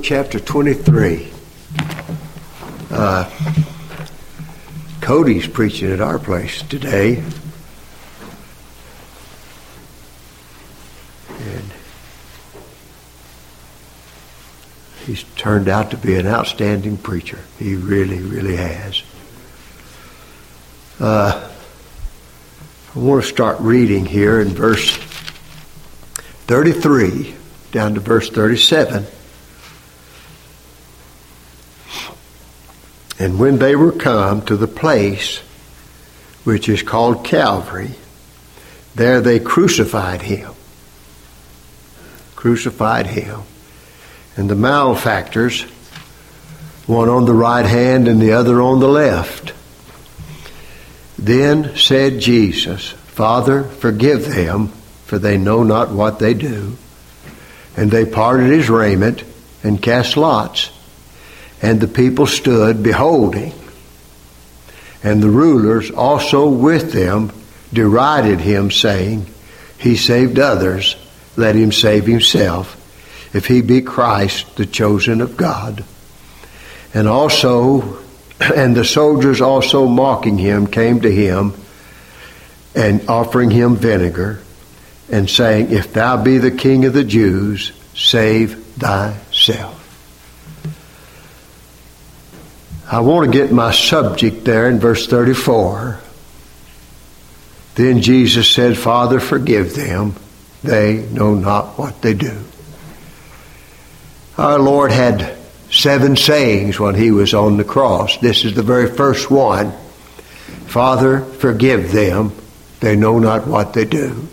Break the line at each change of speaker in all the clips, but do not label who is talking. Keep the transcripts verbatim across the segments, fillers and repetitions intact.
chapter twenty-three. Uh, Cody's preaching at our place today. And he's turned out to be an outstanding preacher. He really, really has. Uh, I want to start reading here in verse thirty-three down to verse thirty-seven. And when they were come to the place which is called Calvary, there they crucified him. Crucified him. And the malefactors, one on the right hand and the other on the left. Then said Jesus, Father, forgive them, for they know not what they do. And they parted his raiment and cast lots. And the people stood beholding. And the rulers also with them derided him, saying, He saved others, let him save himself, if he be Christ, the chosen of God. And also, and the soldiers also mocking him came to him, and offering him vinegar, and saying, If thou be the King of the Jews, save thyself. I want to get my subject there in verse thirty-four. Then Jesus said, Father, forgive them. They know not what they do. Our Lord had seven sayings when he was on the cross. This is the very first one. Father, forgive them. They know not what they do.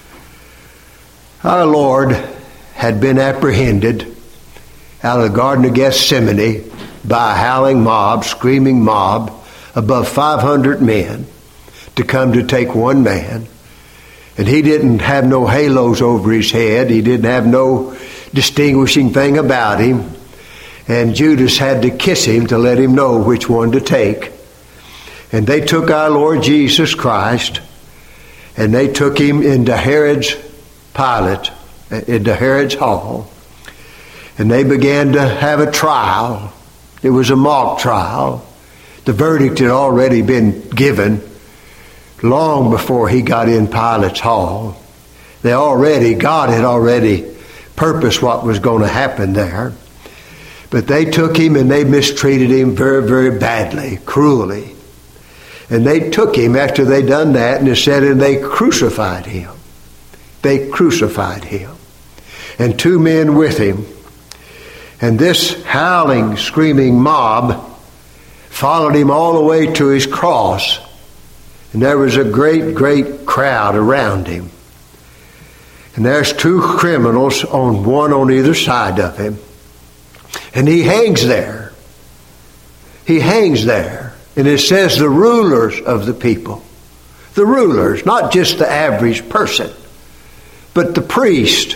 Our Lord had been apprehended out of the Garden of Gethsemane by a howling mob, screaming mob, above five hundred men to come to take one man. And he didn't have no halos over his head. He didn't have no distinguishing thing about him. And Judas had to kiss him to let him know which one to take. And they took our Lord Jesus Christ, and they took him into Herod's Pilate, into Herod's hall. And they began to have a trial. It was a mock trial. The verdict had already been given long before he got in Pilate's hall. They already, God had already purposed what was going to happen there. But they took him and they mistreated him very, very badly, cruelly. And they took him after they done that, and it said, and they crucified him. They crucified him. And two men with him. And this howling, screaming mob followed him all the way to his cross. And there was a great, great crowd around him. And there's two criminals, on one on either side of him. And he hangs there. He hangs there. And it says the rulers of the people. The rulers, not just the average person, but the priest,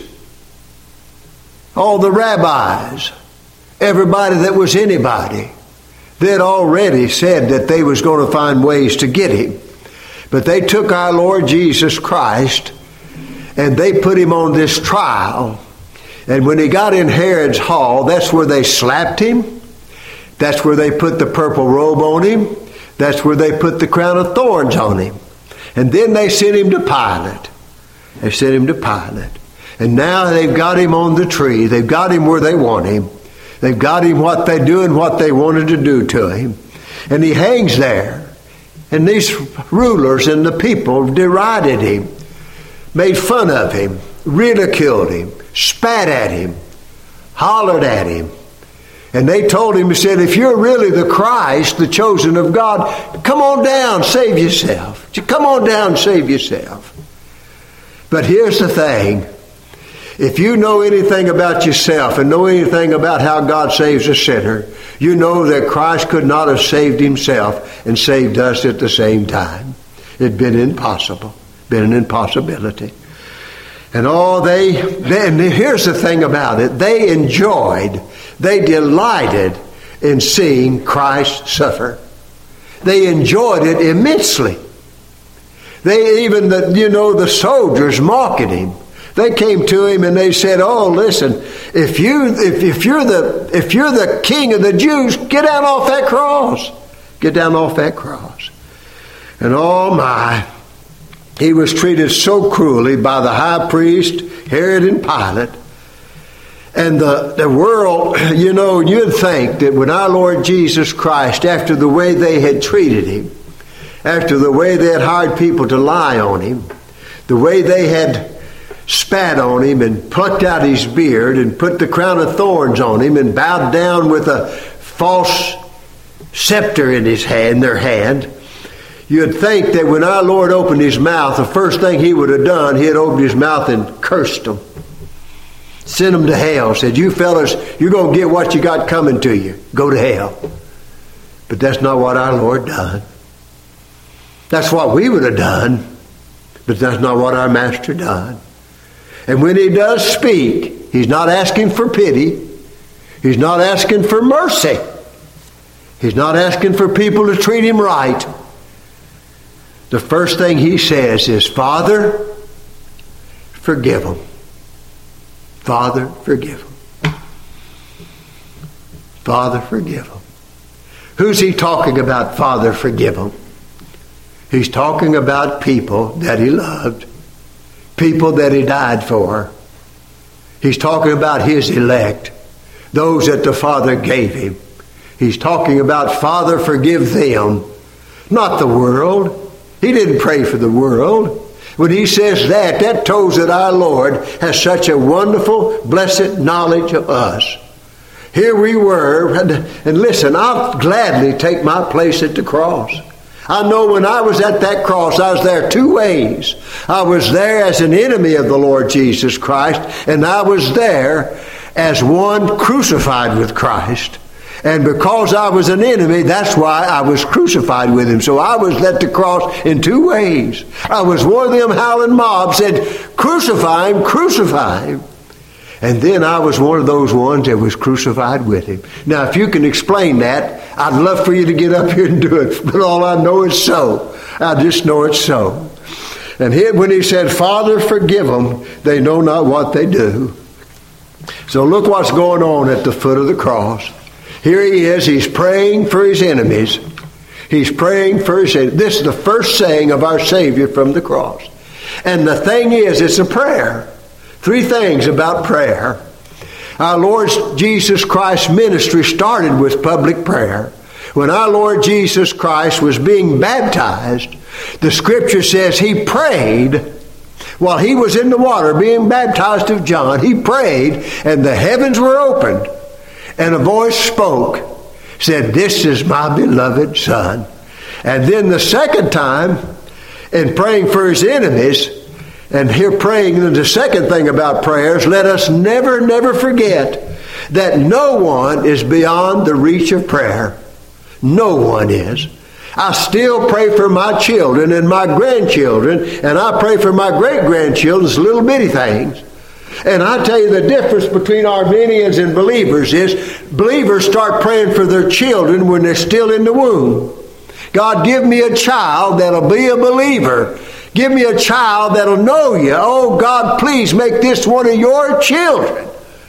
all the rabbis, everybody that was anybody. They had already said that they was going to find ways to get him. But they took our Lord Jesus Christ and they put him on this trial. And when he got in Herod's hall, that's where they slapped him. That's where they put the purple robe on him. That's where they put the crown of thorns on him. And then they sent him to Pilate. They sent him to Pilate. And now they've got him on the tree. They've got him where they want him. They've got him what they do and what they wanted to do to him. And he hangs there. And these rulers and the people derided him, made fun of him, ridiculed him, spat at him, hollered at him. And they told him, he said, if you're really the Christ, the chosen of God, come on down, save yourself. Come on down, save yourself. But here's the thing. If you know anything about yourself and know anything about how God saves a sinner, you know that Christ could not have saved himself and saved us at the same time. It'd been impossible, been an impossibility. And all they, then here's the thing about it, they enjoyed, they delighted in seeing Christ suffer. They enjoyed it immensely. They even, the, you know, the soldiers mocking him. They came to him and they said, "Oh, listen, if you if, if you're the if you're the king of the Jews, get down off that cross. Get down off that cross." And oh my, he was treated so cruelly by the high priest, Herod and Pilate. And the, the world, you know, you'd think that when our Lord Jesus Christ, after the way they had treated him, after the way they had hired people to lie on him, the way they had spat on him and plucked out his beard and put the crown of thorns on him and bowed down with a false scepter in his hand, their hand, you'd think that when our Lord opened his mouth, the first thing he would have done, he had opened his mouth and cursed them. Sent them to hell. Said, "You fellas, you're going to get what you got coming to you. Go to hell." But that's not what our Lord done. That's what we would have done. But that's not what our Master done. And when he does speak, he's not asking for pity. He's not asking for mercy. He's not asking for people to treat him right. The first thing he says is, "Father, forgive them. Father, forgive them. Father, forgive them." Who's he talking about, Father, forgive them? He's talking about people that he loved. People that he died for. He's talking about his elect. Those that the Father gave him. He's talking about, Father, forgive them. Not the world. He didn't pray for the world. When he says that, that tells that our Lord has such a wonderful, blessed knowledge of us. Here we were, and, and listen, I'll gladly take my place at the cross. I know when I was at that cross, I was there two ways. I was there as an enemy of the Lord Jesus Christ, and I was there as one crucified with Christ. And because I was an enemy, that's why I was crucified with him. So I was at the cross in two ways. I was one of them howling mobs said, "Crucify him, crucify him." And then I was one of those ones that was crucified with him. Now, if you can explain that, I'd love for you to get up here and do it. But all I know is so. I just know it's so. And here, when he said, "Father, forgive them, they know not what they do." So look what's going on at the foot of the cross. Here he is. He's praying for his enemies. He's praying for his enemies. This is the first saying of our Savior from the cross. And the thing is, it's a prayer. Three things about prayer. Our Lord Jesus Christ's ministry started with public prayer. When our Lord Jesus Christ was being baptized, the Scripture says he prayed while he was in the water being baptized of John. He prayed, and the heavens were opened. And a voice spoke, said, "This is my beloved Son." And then the second time, in praying for his enemies, and here praying, the second thing about prayers, let us never, never forget that no one is beyond the reach of prayer. No one is. I still pray for my children and my grandchildren, and I pray for my great-grandchildren's little bitty things. And I tell you, the difference between Armenians and believers is believers start praying for their children when they're still in the womb. God, give me a child that'll be a believer. Give me a child that'll know you. Oh, God, please make this one of your children.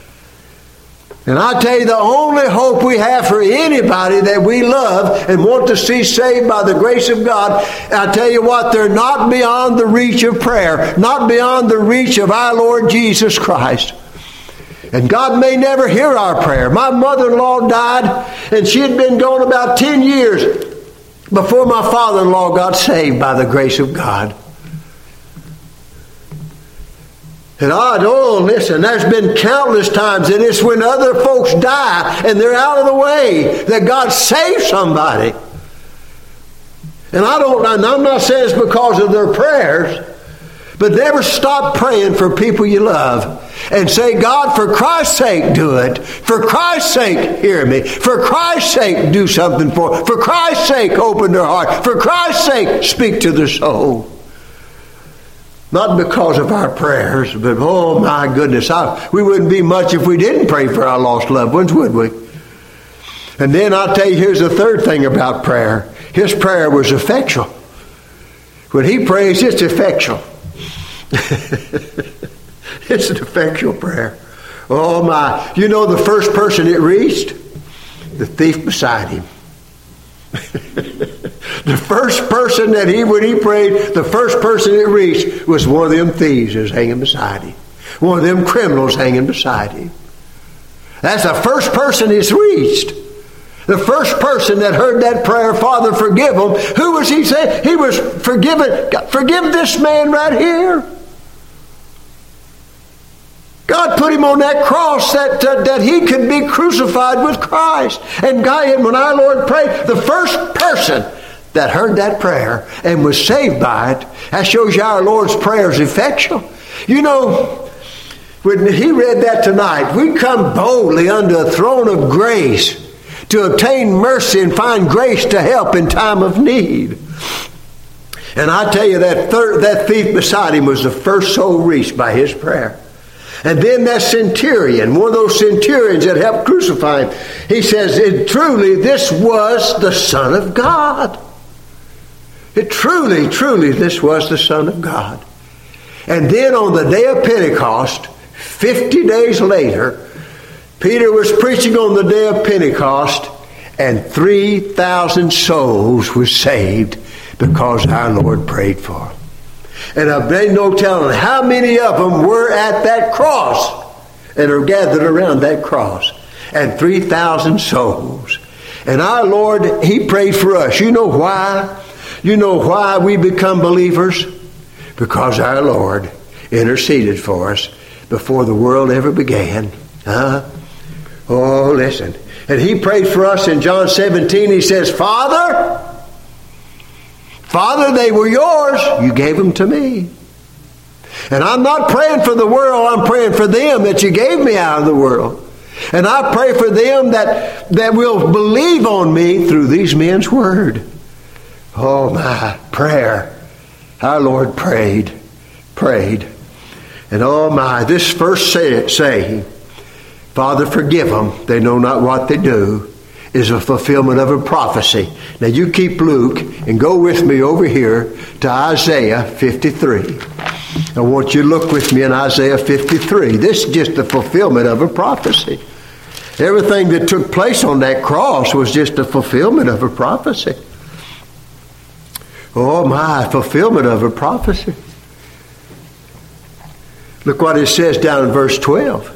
And I tell you, the only hope we have for anybody that we love and want to see saved by the grace of God, I tell you what, they're not beyond the reach of prayer, not beyond the reach of our Lord Jesus Christ. And God may never hear our prayer. My mother-in-law died, and she had been gone about ten years before my father-in-law got saved by the grace of God. And I, oh, listen, there's been countless times, and it's when other folks die and they're out of the way that God saves somebody. And I don't, and I'm not saying it's because of their prayers, but never stop praying for people you love. And say, God, for Christ's sake, do it. For Christ's sake, hear me. For Christ's sake, do something for them. For Christ's sake, open their heart. For Christ's sake, speak to their soul. Not because of our prayers, but oh my goodness, I, we wouldn't be much if we didn't pray for our lost loved ones, would we? And then I'll tell you, here's the third thing about prayer. His prayer was effectual. When he prays, it's effectual. It's an effectual prayer. Oh my. You know the first person it reached? The thief beside him. The first person that he, when he prayed, the first person it reached was one of them thieves that was hanging beside him. One of them criminals hanging beside him. That's the first person he's reached. The first person that heard that prayer, Father, forgive him. Who was he saying? He was forgiven. Forgive this man right here. God put him on that cross that uh, that he could be crucified with Christ. And God, when our Lord prayed, the first person that heard that prayer and was saved by it, that shows you our Lord's prayer is effectual. You know, when he read that tonight, we come boldly unto a throne of grace to obtain mercy and find grace to help in time of need. And I tell you, that third, that thief beside him was the first soul reached by his prayer. And then that centurion, one of those centurions that helped crucify him, he says, it, truly, this was the Son of God. It truly, truly, this was the Son of God. And then on the day of Pentecost, fifty days later, Peter was preaching on the day of Pentecost, and three thousand souls were saved because our Lord prayed for them. And I've been no telling how many of them were at that cross and are gathered around that cross. And three thousand souls. And our Lord, He prayed for us. You know why? You know why we become believers? Because our Lord interceded for us before the world ever began. Huh? Oh, listen. And He prayed for us in John seventeen. He says, Father, Father, they were yours. You gave them to me. And I'm not praying for the world. I'm praying for them that you gave me out of the world. And I pray for them that, that will believe on me through these men's word. Oh, my prayer. Our Lord prayed, prayed. And oh, my, this first saying, Father, forgive them. They know not what they do, is a fulfillment of a prophecy. Now you keep Luke and go with me over here to Isaiah fifty-three. I want you to look with me in Isaiah fifty-three. This is just the fulfillment of a prophecy. Everything that took place on that cross was just a fulfillment of a prophecy. Oh my, fulfillment of a prophecy. Look what it says down in verse twelve.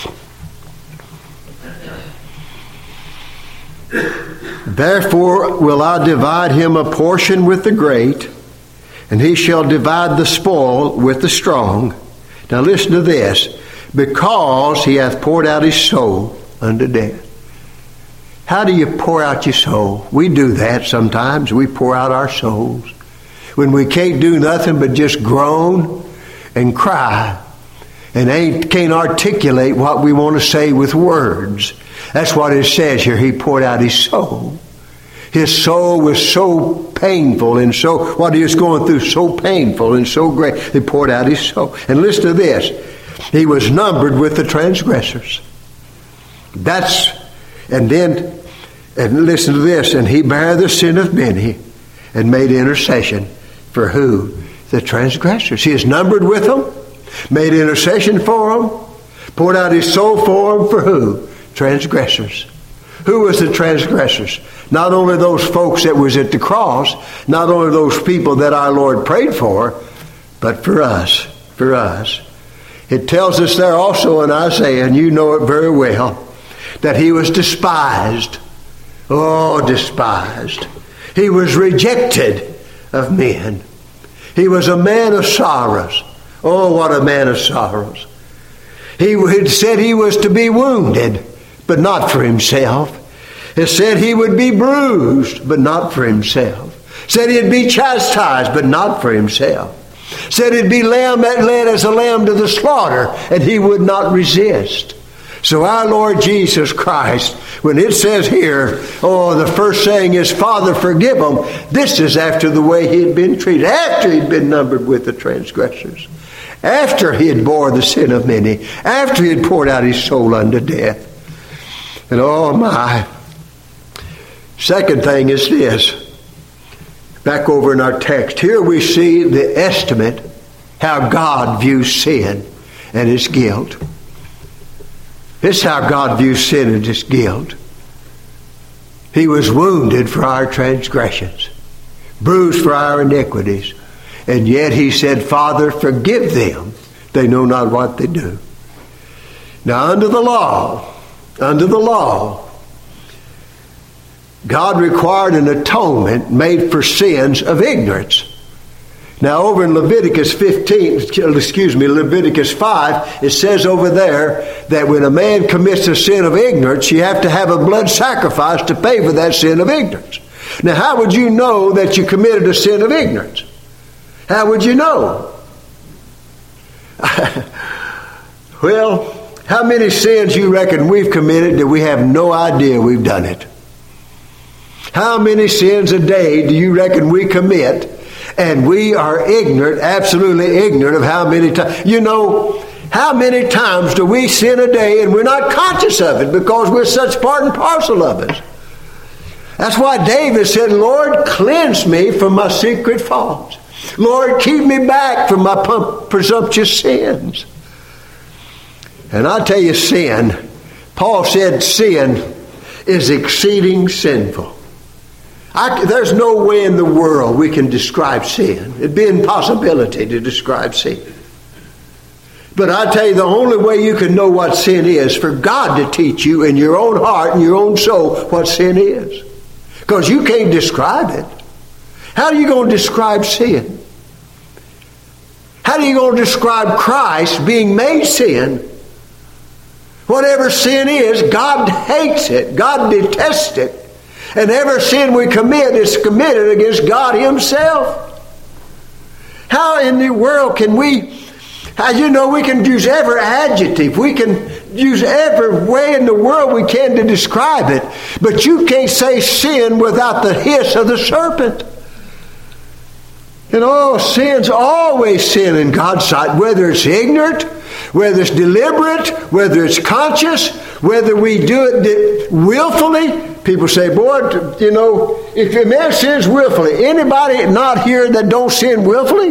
Therefore will I divide him a portion with the great, and he shall divide the spoil with the strong. Now listen to this. Because he hath poured out his soul unto death. How do you pour out your soul? We do that sometimes. We pour out our souls. When we can't do nothing but just groan and cry and ain't, can't articulate what we want to say with words. That's what it says here. He poured out his soul. His soul was so painful and so, what he was going through, so painful and so great. He poured out his soul. And listen to this. He was numbered with the transgressors. That's, and then, and listen to this. And he bare the sin of many and made intercession for who? The transgressors. He is numbered with them, made intercession for them, poured out his soul for them for who? Transgressors. Who was the transgressors? Not only those folks that was at the cross, not only those people that our Lord prayed for, but for us, for us. It tells us there also in Isaiah, and you know it very well, that he was despised. Oh, despised. He was rejected of men. He was a man of sorrows. Oh, what a man of sorrows. He had said he was to be wounded, but not for himself. It said he would be bruised, but not for himself. Said he'd be chastised, but not for himself. Said he'd be lamb, led as a lamb to the slaughter, and he would not resist. So our Lord Jesus Christ, when it says here, oh, the first saying is, Father, forgive them, this is after the way he had been treated, after he'd been numbered with the transgressors, after he had bore the sin of many, after he had poured out his soul unto death. And oh my, second thing is this. Back over in our text, here we see the estimate, how God views sin. and its guilt. This is how God views sin and its guilt. He was wounded for our transgressions, bruised for our iniquities, and yet he said, Father, forgive them. They know not what they do. Now, under the law, under the law, God required an atonement made for sins of ignorance. Now, over in Leviticus fifteen, excuse me, Leviticus five, it says over there that when a man commits a sin of ignorance, you have to have a blood sacrifice to pay for that sin of ignorance. Now, how would you know that you committed a sin of ignorance? How would you know? Well, how many sins you reckon we've committed that we have no idea we've done it? How many sins a day do you reckon we commit and we are ignorant, absolutely ignorant of how many times? You know, how many times do we sin a day and we're not conscious of it because we're such part and parcel of it? That's why David said, Lord, cleanse me from my secret faults. Lord, keep me back from my presumptuous sins. And I tell you, sin, Paul said sin is exceeding sinful. I, there's no way in the world we can describe sin. It'd be an impossibility to describe sin. But I tell you, the only way you can know what sin is, for God to teach you in your own heart and your own soul what sin is. Because you can't describe it. How are you going to describe sin? How are you going to describe Christ being made sin? Whatever sin is, God hates it. God detests it. And every sin we commit is committed against God Himself. How in the world can we, how you know we can use every adjective, we can use every way in the world we can to describe it, but you can't say sin without the hiss of the serpent. And oh, sin's always sin in God's sight, whether it's ignorant, whether it's deliberate, whether it's conscious, whether we do it willfully. People say, boy, you know, if a man sins willfully, anybody not here that don't sin willfully?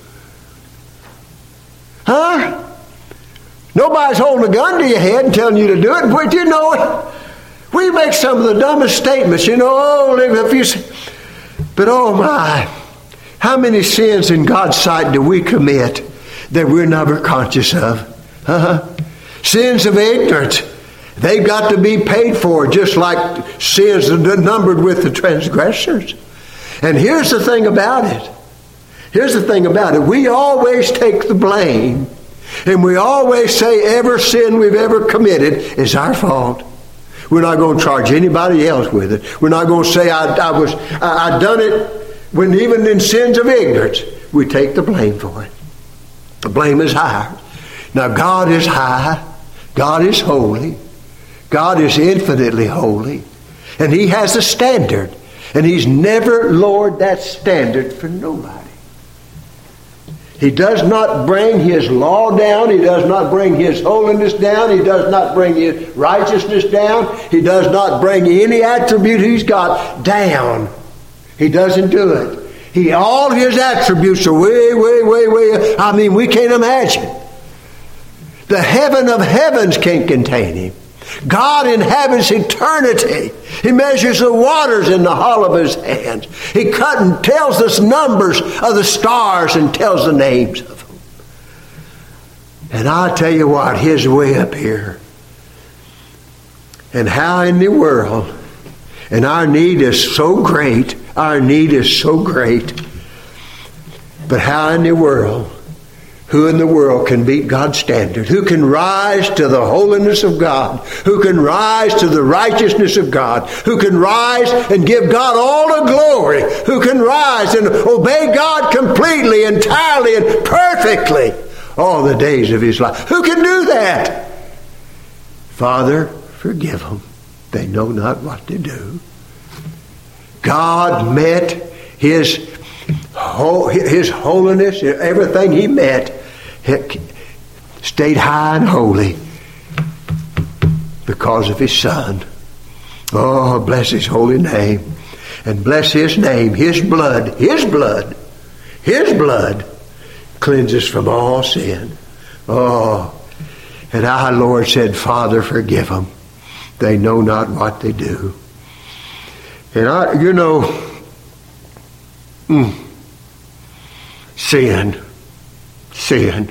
Huh? Nobody's holding a gun to your head and telling you to do it, but you know, we make some of the dumbest statements, you know, oh, if you, but oh my, how many sins in God's sight do we commit that we're never conscious of? Uh-huh. Sins of ignorance. They've got to be paid for, just like sins numbered with the transgressors. And here's the thing about it. Here's the thing about it. We always take the blame. And we always say every sin we've ever committed is our fault. We're not going to charge anybody else with it. We're not going to say I, I was I, I done it. When even in sins of ignorance, we take the blame for it. The blame is higher. Now God is high. God is holy. God is infinitely holy. And He has a standard. And He's never lowered that standard for nobody. He does not bring His law down. He does not bring His holiness down. He does not bring His righteousness down. He does not bring any attribute He's got down. He doesn't do it. He, all His attributes are way, way, way, way. I mean, we can't imagine. The heaven of heavens can't contain Him. God inhabits eternity. He measures the waters in the hollow of His hands. He cut and tells us numbers of the stars and tells the names of them. And I tell you what, His way up here. And how in the world, and our need is so great, our need is so great, but how in the world, who in the world can beat God's standard? Who can rise to the holiness of God? Who can rise to the righteousness of God? Who can rise and give God all the glory? Who can rise and obey God completely, entirely, and perfectly all the days of his life? Who can do that? Father, forgive them. They know not what to do. God met His, his holiness, everything He met, stayed high and holy because of His Son. Oh, bless His holy name. And bless His name. His blood, His blood, His blood cleanses from all sin. Oh, and our Lord said, Father, forgive them. They know not what they do. And I, you know, mm, sin, sin.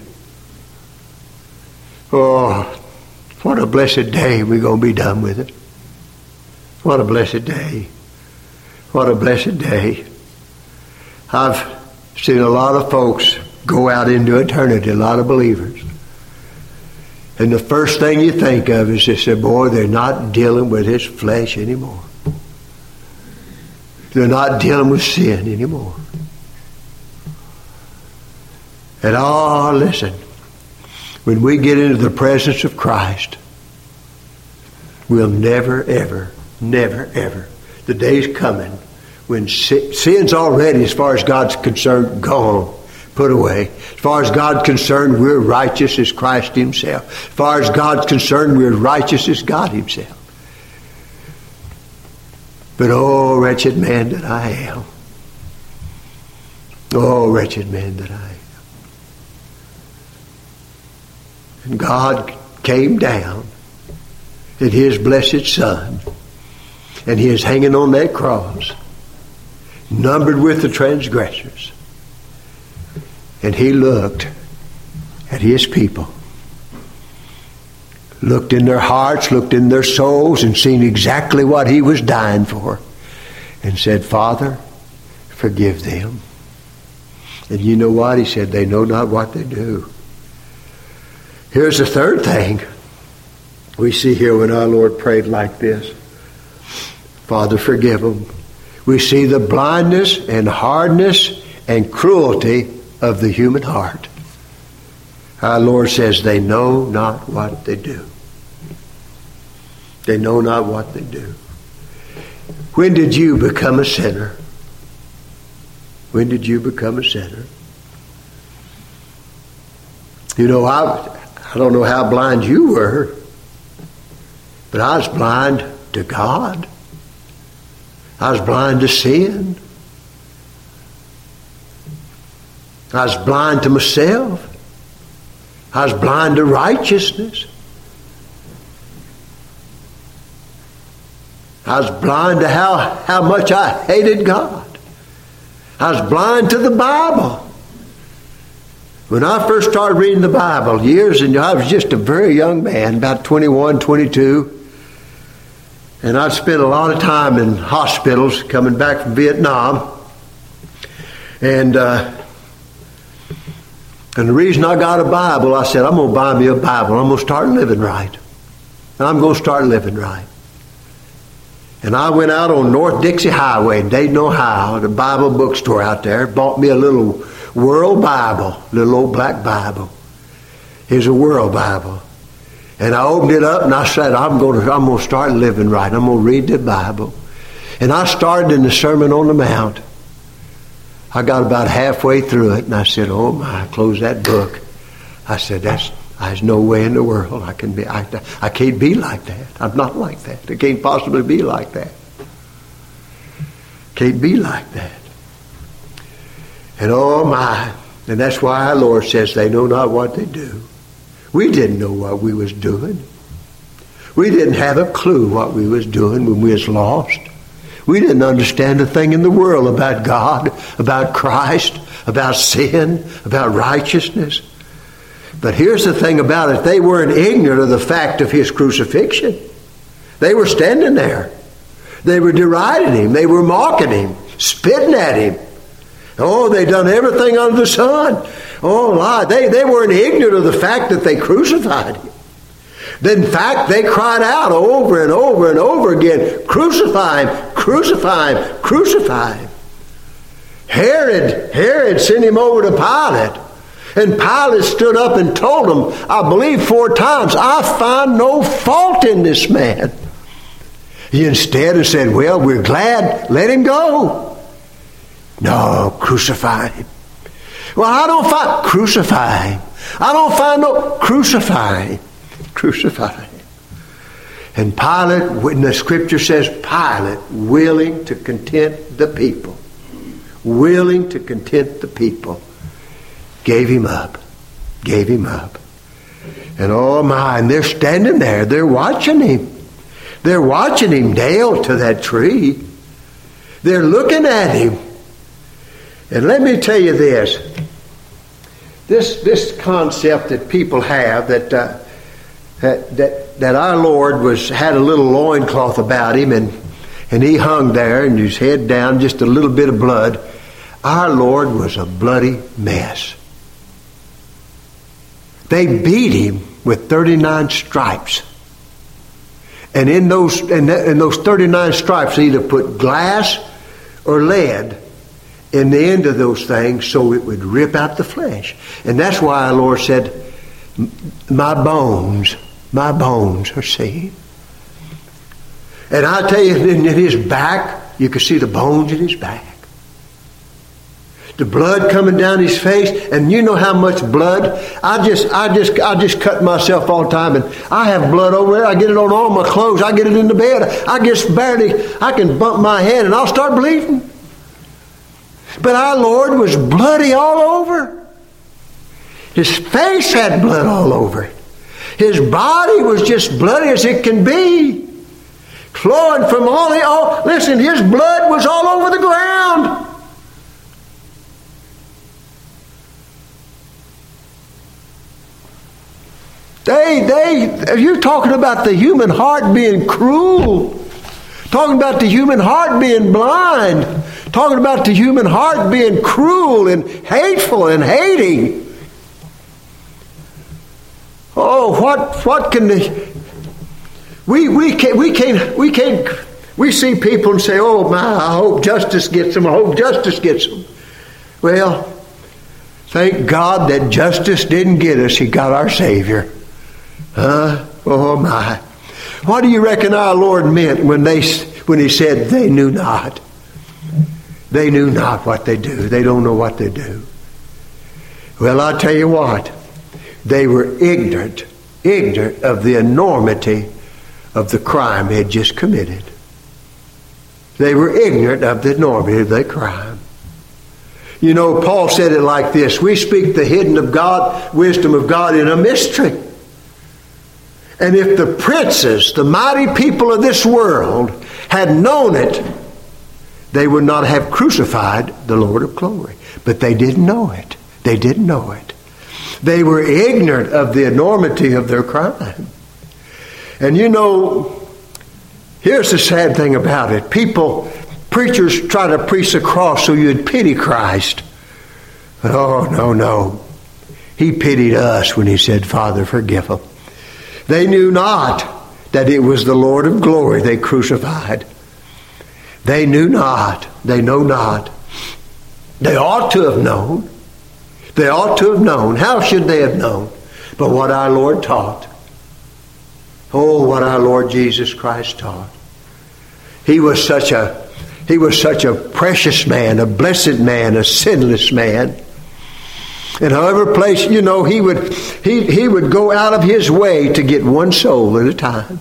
Oh, what a blessed day we're going to be done with it. What a blessed day. What a blessed day. I've seen a lot of folks go out into eternity, a lot of believers. And the first thing you think of is they say, boy, they're not dealing with this flesh anymore. They're not dealing with sin anymore. And oh, listen, when we get into the presence of Christ, we'll never, ever, never, ever. The day's coming when sin, sin's already, as far as God's concerned, gone, put away. As far as God's concerned, we're righteous as Christ himself. As far as God's concerned, we're righteous as God himself. But oh, wretched man that I am. Oh, wretched man that I am. And God came down in his blessed Son, and he is hanging on that cross, numbered with the transgressors. And he looked at his people, looked in their hearts, looked in their souls, and seen exactly what he was dying for, and said, Father, forgive them. And you know what? He said, they know not what they do. Here's the third thing we see here when our Lord prayed like this. Father, forgive them. We see the blindness and hardness and cruelty of the human heart. Our Lord says they know not what they do. They know not what they do. When did you become a sinner? When did you become a sinner? You know, I, I don't know how blind you were, but I was blind to God. I was blind to sin. I was blind to myself. I was blind to righteousness. I was blind to how, how much I hated God. I was blind to the Bible. When I first started reading the Bible, years and I was just a very young man, about twenty-one, twenty-two. And I'd spent a lot of time in hospitals coming back from Vietnam. And uh, and the reason I got a Bible, I said, I'm going to buy me a Bible. I'm going to start living right. I'm going to start living right. And I went out on North Dixie Highway in Dayton, Ohio, at a Bible bookstore out there, bought me a little World Bible, little old black Bible. Here's a World Bible. And I opened it up and I said, I'm going to, I'm going to start living right. I'm going to read the Bible. And I started in the Sermon on the Mount. I got about halfway through it and I said, oh my, I closed that book. I said, that's, there's no way in the world I can be, I, I can't be like that. I'm not like that. I can't possibly be like that. Can't be like that. And oh my, and that's why our Lord says they know not what they do. We didn't know what we was doing. We didn't have a clue what we was doing when we was lost. We didn't understand a thing in the world about God, about Christ, about sin, about righteousness. But here's the thing about it. They weren't ignorant of the fact of his crucifixion. They were standing there. They were deriding him. They were mocking him, spitting at him. Oh, they done everything under the sun. Oh, my. They, they weren't ignorant of the fact that they crucified him. In fact, they cried out over and over and over again, crucify him, crucify him, crucify him. Herod, Herod sent him over to Pilate. And Pilate stood up and told him, I believe four times, I find no fault in this man. He instead said, well, we're glad, let him go. No, crucify him. Well, I don't find, crucify him. I don't find no, crucify him. Crucify him. And Pilate, when the scripture says Pilate, willing to content the people, willing to content the people, gave him up, gave him up. And oh my, and they're standing there. They're watching him. They're watching him nailed to that tree. They're looking at him. And let me tell you this. This, this concept that people have that, uh, that, that, that our Lord was, had a little loincloth about him and, and he hung there and his head down, just a little bit of blood. Our Lord was a bloody mess. They beat him with thirty-nine stripes. And in those, in, in those thirty-nine stripes, they either put glass or lead in the end of those things so it would rip out the flesh. And that's why our Lord said, my bones, my bones are seeing. And I tell you, in his back, you could see the bones in his back. The blood coming down his face, and you know how much blood. I just, I just, I just cut myself all the time, and I have blood over there. I get it on all my clothes. I get it in the bed. I just barely, I can bump my head, and I'll start bleeding. But our Lord was bloody all over. His face had blood all over it. His body was just bloody as it can be, flowing from all the. Oh, listen, his blood was all over the ground. They, they, you're talking about the human heart being cruel. Talking about the human heart being blind. Talking about the human heart being cruel and hateful and hating. Oh, what, what can the, we, we can't, we can't, we can't, we see people and say, oh my, I hope justice gets them. I hope justice gets them. Well, thank God that justice didn't get us. He got our Savior. Huh? Oh my. What do you reckon our Lord meant when they when he said they knew not? They knew not what they do. They don't know what they do. Well, I'll tell you what. They were ignorant, ignorant of the enormity of the crime they had just committed. They were ignorant of the enormity of their crime. You know, Paul said it like this. We speak the hidden of God, wisdom of God in a mystery. And if the princes, the mighty people of this world, had known it, they would not have crucified the Lord of glory. But they didn't know it. They didn't know it. They were ignorant of the enormity of their crime. And you know, here's the sad thing about it. People, preachers try to preach the cross so you'd pity Christ. But oh, no, no. He pitied us when he said, Father, forgive them. They knew not that it was the Lord of glory they crucified. They knew not. They know not. They ought to have known. They ought to have known. How should they have known? But what our Lord taught. Oh, what our Lord Jesus Christ taught. He was such a, he was such a precious man, a blessed man, a sinless man. And however place, you know, he would he he would go out of his way to get one soul at a time.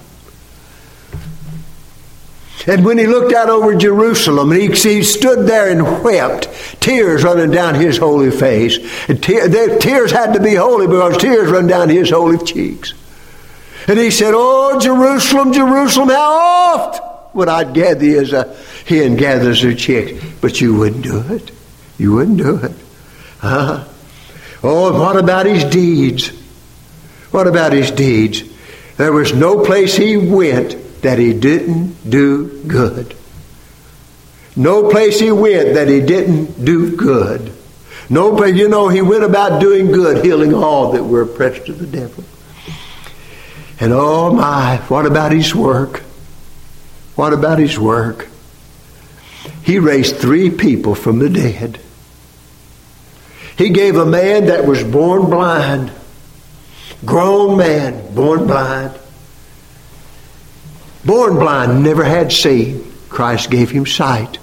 And when he looked out over Jerusalem, and he, he stood there and wept, tears running down his holy face. And te- the tears had to be holy because tears run down his holy cheeks. And he said, oh, Jerusalem, Jerusalem, how oft would I gather you as a hen gathers her chicks? But you wouldn't do it. You wouldn't do it. Huh? Oh, what about his deeds? What about his deeds? There was no place he went that he didn't do good. No place he went that he didn't do good. No place, you know, he went about doing good, healing all that were oppressed of the devil. And oh my, what about his work? What about his work? He raised three people from the dead. He gave a man that was born blind, grown man, born blind, born blind, never had seen. Christ gave him sight.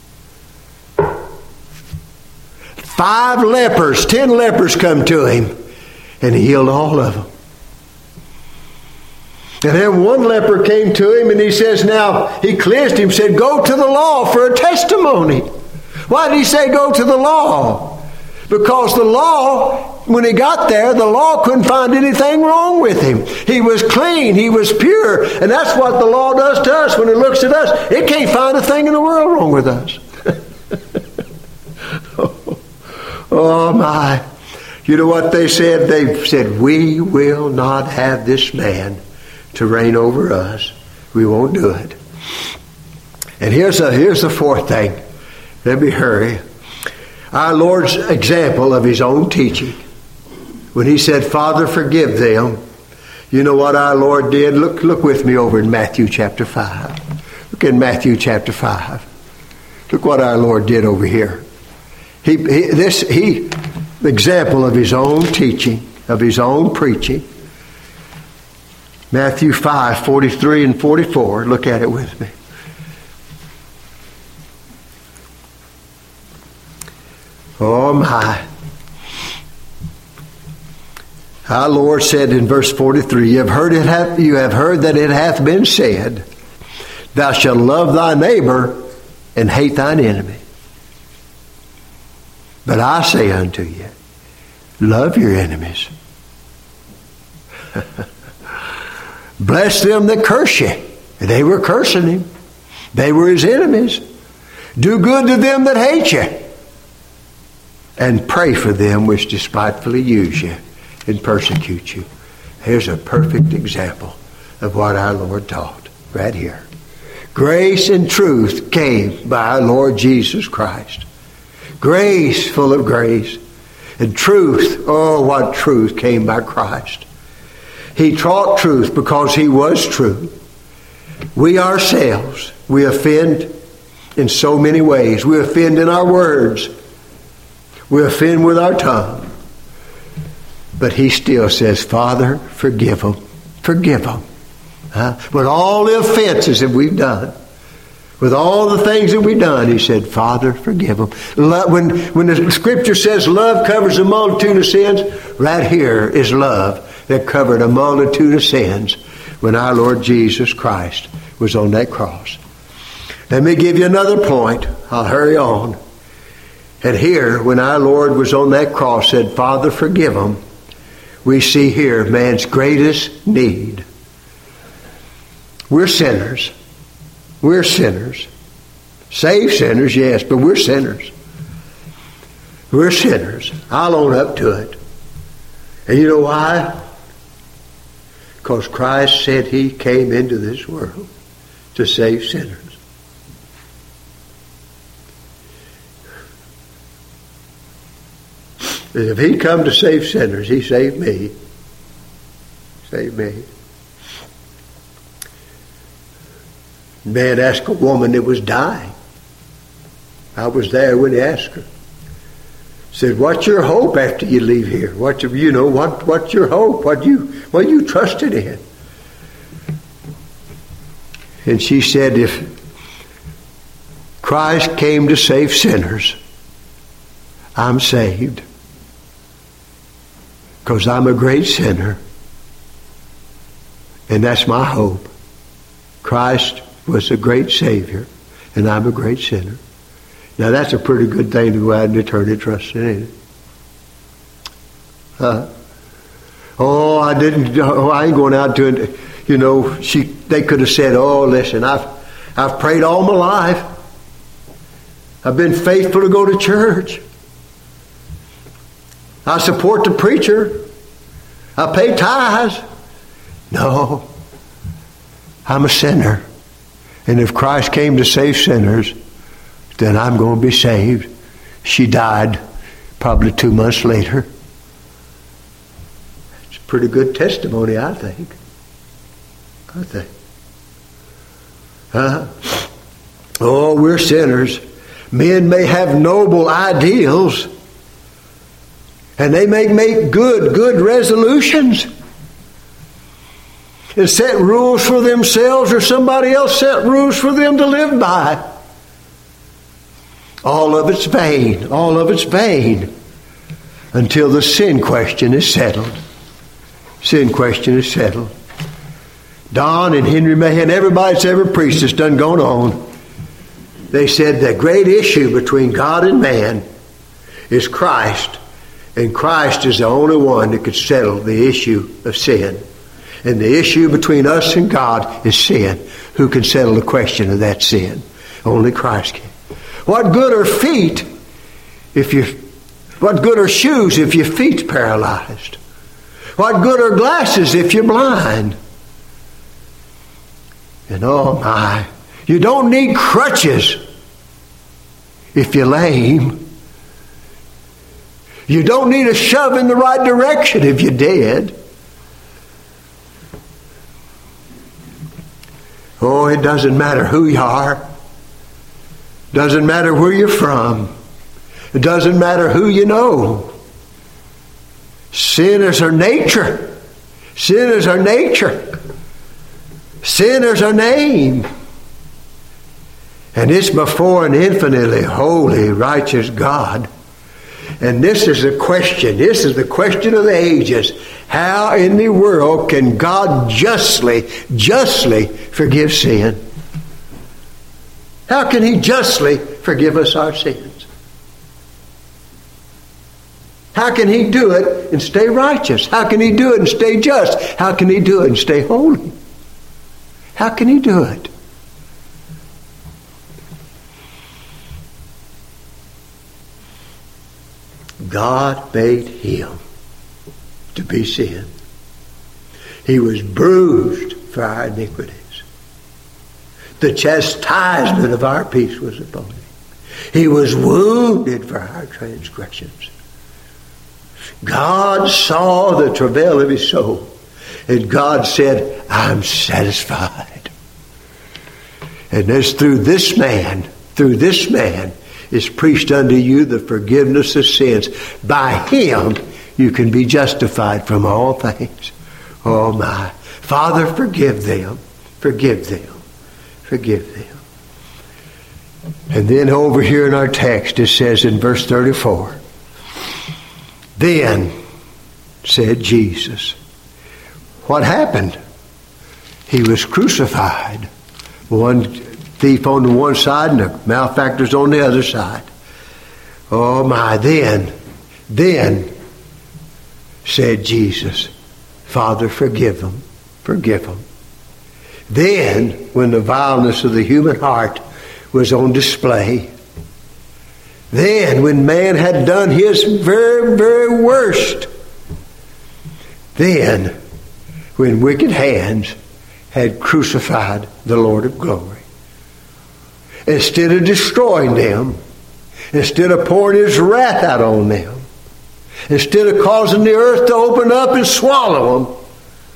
Five lepers, ten lepers come to him, and he healed all of them. And then one leper came to him, and he says, now, he cleansed him, said, go to the law for a testimony. Why did he say go to the law? Because the law when he got there, the law couldn't find anything wrong with him. He was clean. He was pure. And that's what the law does to us when it looks at us. It can't find a thing in the world wrong with us. oh, oh, my. You know what they said? They said, we will not have this man to reign over us. We won't do it. And here's a, here's the fourth thing. Let me hurry. Our Lord's example of his own teaching. When he said, Father, forgive them. You know what our Lord did? Look, look with me over in Matthew chapter five. Look in Matthew chapter five. Look what our Lord did over here. He, he this he example of his own teaching, of his own preaching. Matthew five, forty-three and forty-four. Look at it with me. Oh my. Our Lord said in verse forty-three, you have heard it hath, you have heard that it hath been said, thou shalt love thy neighbor and hate thine enemy. But I say unto you, love your enemies. Bless them that curse you. They were cursing him. They were his enemies. Do good to them that hate you. And pray for them which despitefully use you and persecute you. Here's a perfect example of what our Lord taught right here. Grace and truth came by our Lord Jesus Christ. Grace full of grace. And truth, oh, what truth came by Christ. He taught truth because he was true. We ourselves, we offend in so many ways. We offend in our words. We offend with our tongue. But he still says, Father, forgive them. Forgive them. Huh? With all the offenses that we've done, with all the things that we've done, he said, Father, forgive them. Love, when, when the Scripture says love covers a multitude of sins, right here is love that covered a multitude of sins when our Lord Jesus Christ was on that cross. Let me give you another point. I'll hurry on. And here, when our Lord was on that cross, said, Father, forgive them, we see here man's greatest need. We're sinners. We're sinners. Saved sinners, yes, but we're sinners. We're sinners. I'll own up to it. And you know why? Because Christ said he came into this world to save sinners. If he come to save sinners, he saved me. Saved me. Man asked a woman that was dying. I was there when he asked her. Said, "What's your hope after you leave here? What you know? What what's your hope? What you what you trusted in?" And she said, "If Christ came to save sinners, I'm saved. Because I'm a great sinner. And that's my hope. Christ was a great Savior, and I'm a great sinner." Now that's a pretty good thing to go out and eternity trusting in, ain't it? Uh, oh, I didn't. Oh, I ain't going out doing. You know, she. They could have said, "Oh, listen, I've, I've prayed all my life. I've been faithful to go to church. I support the preacher. I pay tithes." No, I'm a sinner. And if Christ came to save sinners, then I'm going to be saved. She died probably two months later. It's a pretty good testimony, I think. I think. Huh? Oh, we're sinners. Men may have noble ideals, and they may make good, good resolutions and set rules for themselves, or somebody else set rules for them to live by. All of it's vain. All of it's vain until the sin question is settled. Sin question is settled. Don and Henry Mahan, everybody that's ever preached that's done gone on, they said the great issue between God and man is Christ And Christ is the only one that could settle the issue of sin. And the issue between us and God is sin. Who can settle the question of that sin? Only Christ can. What good are feet if you, what good are shoes if your feet's paralyzed? What good are glasses if you're blind? And oh my, you don't need crutches if you're lame. You don't need a shove in the right direction if you're dead. Oh, it doesn't matter who you are. Doesn't matter where you're from. It doesn't matter who you know. Sin is our nature. Sin is our nature. Sin is our name. And it's before an infinitely holy, righteous God. And this is the question. This is the question of the ages. How in the world can God justly, justly forgive sin? How can He justly forgive us our sins? How can He do it and stay righteous? How can He do it and stay just? How can He do it and stay holy? How can He do it? God made Him to be sin. He was bruised for our iniquities. The chastisement of our peace was upon Him. He was wounded for our transgressions. God saw the travail of His soul, and God said, I'm satisfied. And it's through this man, through this man, is preached unto you the forgiveness of sins. By Him you can be justified from all things. Oh my. Father, forgive them. Forgive them. Forgive them. And then over here in our text it says in verse thirty-four, then said Jesus. What happened? He was crucified. One thief on the one side and the malefactors on the other side. Oh my, then, then, said Jesus, Father, forgive them, forgive them. Then, when the vileness of the human heart was on display, then, when man had done his very, very worst, then, when wicked hands had crucified the Lord of glory, instead of destroying them, instead of pouring His wrath out on them, instead of causing the earth to open up and swallow them,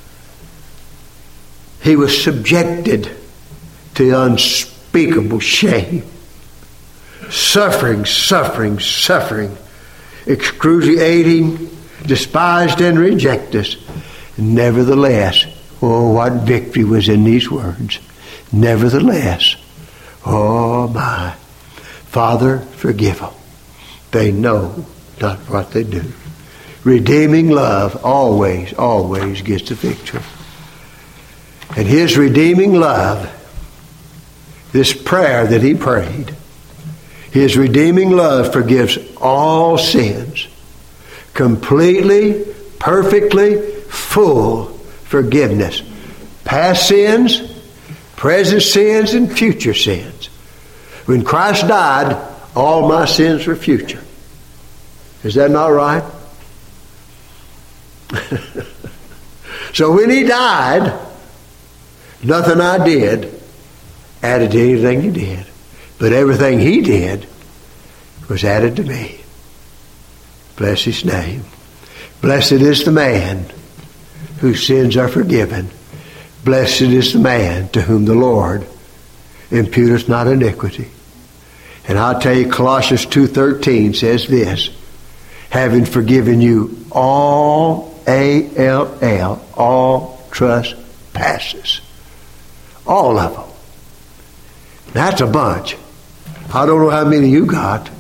He was subjected to unspeakable shame. Suffering, suffering, suffering, excruciating, despised and rejected. Nevertheless, oh, what victory was in these words. Nevertheless, oh my, Father, forgive them. They know not what they do. Redeeming love always, always gets the victory. And His redeeming love, this prayer that He prayed, His redeeming love forgives all sins. Completely, perfectly, full forgiveness. Past sins, present sins, and future sins. When Christ died, all my sins were future. Is that not right? So when He died, nothing I did added to anything He did. But everything He did was added to me. Bless His name. Blessed is the man whose sins are forgiven. Blessed is the man to whom the Lord imputeth not iniquity. And I'll tell you, Colossians two thirteen says this, having forgiven you all, A L L, all trespasses. All of them. That's a bunch. I don't know how many you got.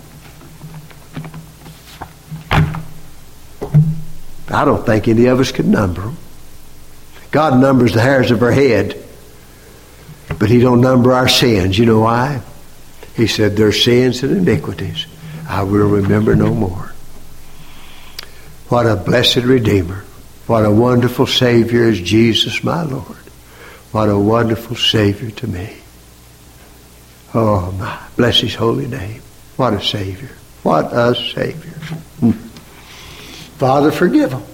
I don't think any of us could number them. God numbers the hairs of our head, but He don't number our sins. You know why? He said, their sins and iniquities I will remember no more. What a blessed Redeemer. What a wonderful Savior is Jesus, my Lord. What a wonderful Savior to me. Oh, my. Bless His holy name. What a Savior. What a Savior. Father, forgive them.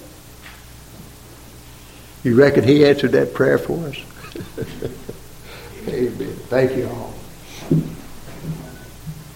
You reckon He answered that prayer for us? Amen. Thank you all.